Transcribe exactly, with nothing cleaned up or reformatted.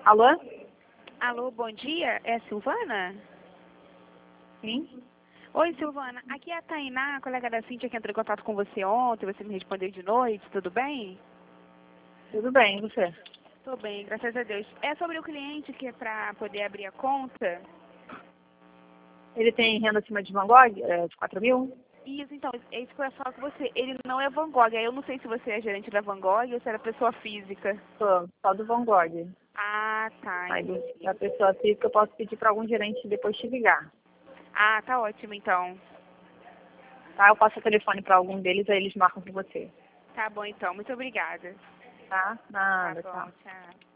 Alô? Alô, bom dia. É a Silvana? Sim? Oi, Silvana. Aqui é a Tainá, a colega da Cíntia que entrou em contato com você ontem. Você me respondeu de noite, tudo bem? Tudo bem, e você? Tô bem, graças a Deus. É sobre o cliente que é para poder abrir a conta? Ele tem renda acima de Van Gogh, é, de quatro mil? Isso, então, é isso que eu ia falar com você. Ele não é Van Gogh. Aí eu não sei se você é gerente da Van Gogh ou se era pessoa física. Sou só do Van Gogh. Ah, tá, Aí do- entendi. da pessoa física eu posso pedir para algum gerente depois te ligar. Ah, tá ótimo, então. Tá? Eu passo o telefone para algum deles, aí eles marcam com você. Tá bom, então. Muito obrigada. Tá? Tá Nada, bom, tchau. tchau.